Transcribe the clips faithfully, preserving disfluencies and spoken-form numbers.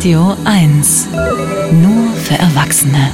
Radio eins. Nur für Erwachsene.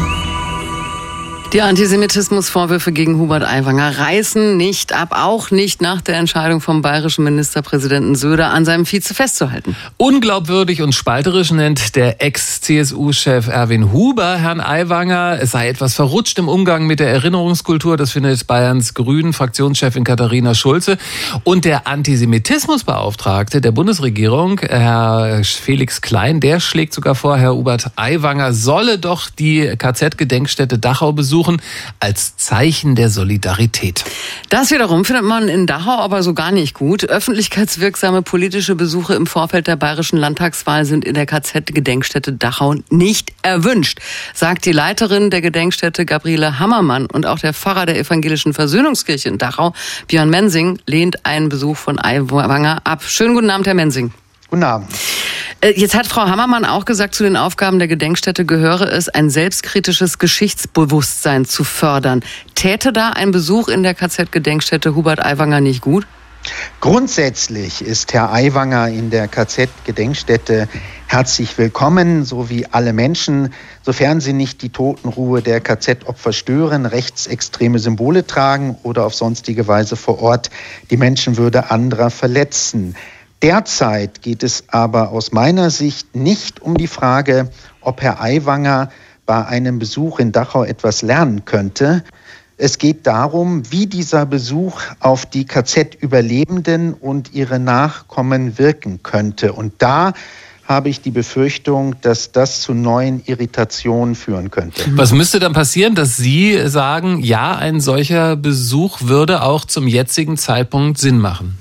Die Antisemitismusvorwürfe gegen Hubert Aiwanger reißen nicht ab, auch nicht nach der Entscheidung vom bayerischen Ministerpräsidenten Söder, an seinem Vize festzuhalten. Unglaubwürdig und spalterisch nennt der Ex-C S U-Chef Erwin Huber Herrn Aiwanger. Es sei etwas verrutscht im Umgang mit der Erinnerungskultur. Das findet Bayerns Grünen-Fraktionschefin Katharina Schulze. Und der Antisemitismusbeauftragte der Bundesregierung, Herr Felix Klein, der schlägt sogar vor, Herr Hubert Aiwanger solle doch die K Z-Gedenkstätte Dachau besuchen, als Zeichen der Solidarität. Das wiederum findet man in Dachau aber so gar nicht gut. Öffentlichkeitswirksame politische Besuche im Vorfeld der bayerischen Landtagswahl sind in der K Z-Gedenkstätte Dachau nicht erwünscht, sagt die Leiterin der Gedenkstätte Gabriele Hammermann. Und auch der Pfarrer der evangelischen Versöhnungskirche in Dachau, Björn Mensing, lehnt einen Besuch von Aiwanger ab. Schönen guten Abend, Herr Mensing. Guten Abend. Jetzt hat Frau Hammermann auch gesagt, zu den Aufgaben der Gedenkstätte gehöre es, ein selbstkritisches Geschichtsbewusstsein zu fördern. Täte da ein Besuch in der K Z-Gedenkstätte Hubert Aiwanger nicht gut? Grundsätzlich ist Herr Aiwanger in der K Z-Gedenkstätte herzlich willkommen, so wie alle Menschen, sofern sie nicht die Totenruhe der K Z-Opfer stören, rechtsextreme Symbole tragen oder auf sonstige Weise vor Ort die Menschenwürde anderer verletzen. Derzeit geht es aber aus meiner Sicht nicht um die Frage, ob Herr Aiwanger bei einem Besuch in Dachau etwas lernen könnte. Es geht darum, wie dieser Besuch auf die K Z-Überlebenden und ihre Nachkommen wirken könnte. Und da habe ich die Befürchtung, dass das zu neuen Irritationen führen könnte. Was müsste dann passieren, dass Sie sagen, ja, ein solcher Besuch würde auch zum jetzigen Zeitpunkt Sinn machen?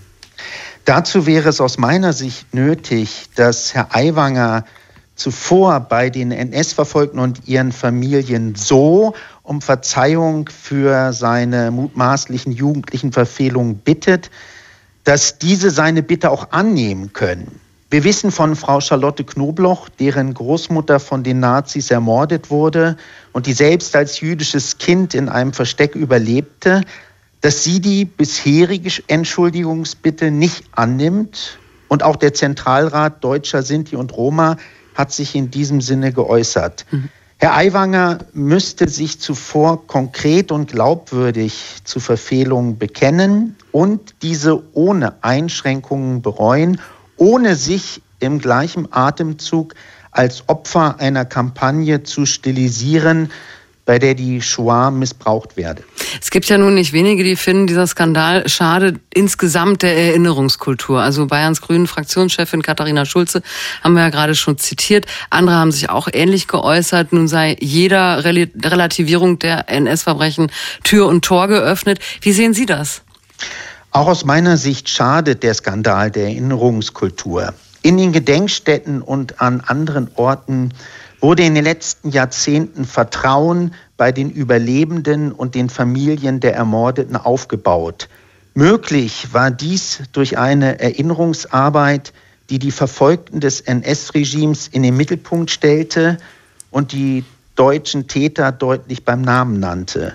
Dazu wäre es aus meiner Sicht nötig, dass Herr Aiwanger zuvor bei den N S-Verfolgten und ihren Familien so um Verzeihung für seine mutmaßlichen jugendlichen Verfehlungen bittet, dass diese seine Bitte auch annehmen können. Wir wissen von Frau Charlotte Knobloch, deren Großmutter von den Nazis ermordet wurde und die selbst als jüdisches Kind in einem Versteck überlebte, dass sie die bisherige Entschuldigungsbitte nicht annimmt. Und auch der Zentralrat Deutscher Sinti und Roma hat sich in diesem Sinne geäußert. Mhm. Herr Aiwanger müsste sich zuvor konkret und glaubwürdig zu Verfehlungen bekennen und diese ohne Einschränkungen bereuen, ohne sich im gleichen Atemzug als Opfer einer Kampagne zu stilisieren, bei der die Shoah missbraucht werde. Es gibt ja nun nicht wenige, die finden, dieser Skandal schadet insgesamt der Erinnerungskultur. Also Bayerns Grünen Fraktionschefin Katharina Schulze haben wir ja gerade schon zitiert. Andere haben sich auch ähnlich geäußert. Nun sei jeder Rel- Relativierung der N S-Verbrechen Tür und Tor geöffnet. Wie sehen Sie das? Auch aus meiner Sicht schadet der Skandal der Erinnerungskultur. In den Gedenkstätten und an anderen Orten wurde in den letzten Jahrzehnten Vertrauen bei den Überlebenden und den Familien der Ermordeten aufgebaut. Möglich war dies durch eine Erinnerungsarbeit, die die Verfolgten des N S-Regimes in den Mittelpunkt stellte und die deutschen Täter deutlich beim Namen nannte.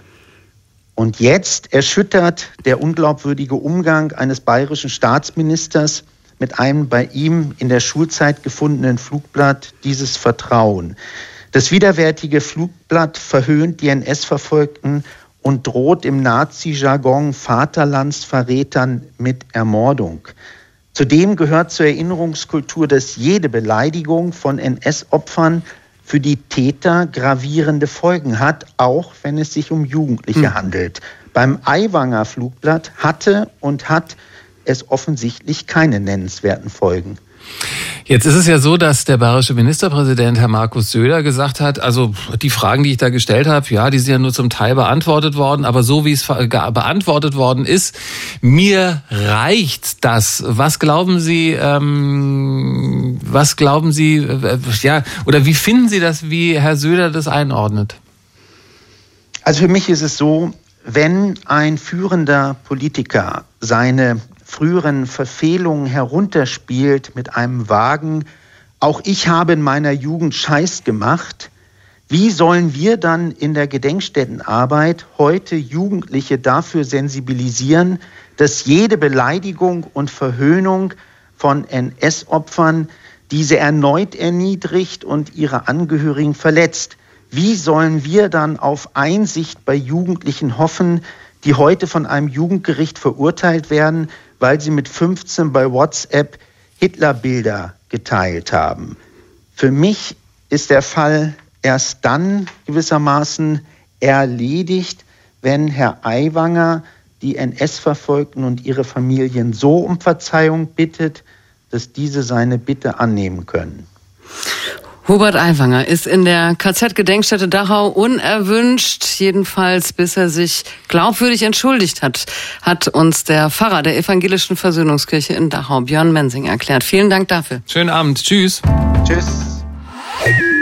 Und jetzt erschüttert der unglaubwürdige Umgang eines bayerischen Staatsministers mit einem bei ihm in der Schulzeit gefundenen Flugblatt dieses Vertrauen. Das widerwärtige Flugblatt verhöhnt die N S-Verfolgten und droht im Nazi-Jargon Vaterlandsverrätern mit Ermordung. Zudem gehört zur Erinnerungskultur, dass jede Beleidigung von N S-Opfern für die Täter gravierende Folgen hat, auch wenn es sich um Jugendliche hm. handelt. Beim Aiwanger Flugblatt hatte und hat es offensichtlich keine nennenswerten Folgen. Jetzt ist es ja so, dass der bayerische Ministerpräsident Herr Markus Söder gesagt hat, also die Fragen, die ich da gestellt habe, ja, die sind ja nur zum Teil beantwortet worden, aber so wie es beantwortet worden ist, mir reicht das. Was glauben Sie, ähm, was glauben Sie, äh, ja, oder wie finden Sie das, wie Herr Söder das einordnet? Also für mich ist es so, wenn ein führender Politiker seine früheren Verfehlungen herunterspielt mit einem vagen, auch ich habe in meiner Jugend Scheiß gemacht, wie sollen wir dann in der Gedenkstättenarbeit heute Jugendliche dafür sensibilisieren, dass jede Beleidigung und Verhöhnung von N S-Opfern diese erneut erniedrigt und ihre Angehörigen verletzt. Wie sollen wir dann auf Einsicht bei Jugendlichen hoffen, die heute von einem Jugendgericht verurteilt werden, weil sie mit fünfzehn bei WhatsApp Hitlerbilder geteilt haben? Für mich ist der Fall erst dann gewissermaßen erledigt, wenn Herr Aiwanger die N S-Verfolgten und ihre Familien so um Verzeihung bittet, dass diese seine Bitte annehmen können. Hubert Aiwanger ist in der K Z-Gedenkstätte Dachau unerwünscht, jedenfalls bis er sich glaubwürdig entschuldigt hat, hat uns der Pfarrer der Evangelischen Versöhnungskirche in Dachau, Björn Mensing, erklärt. Vielen Dank dafür. Schönen Abend. Tschüss. Tschüss.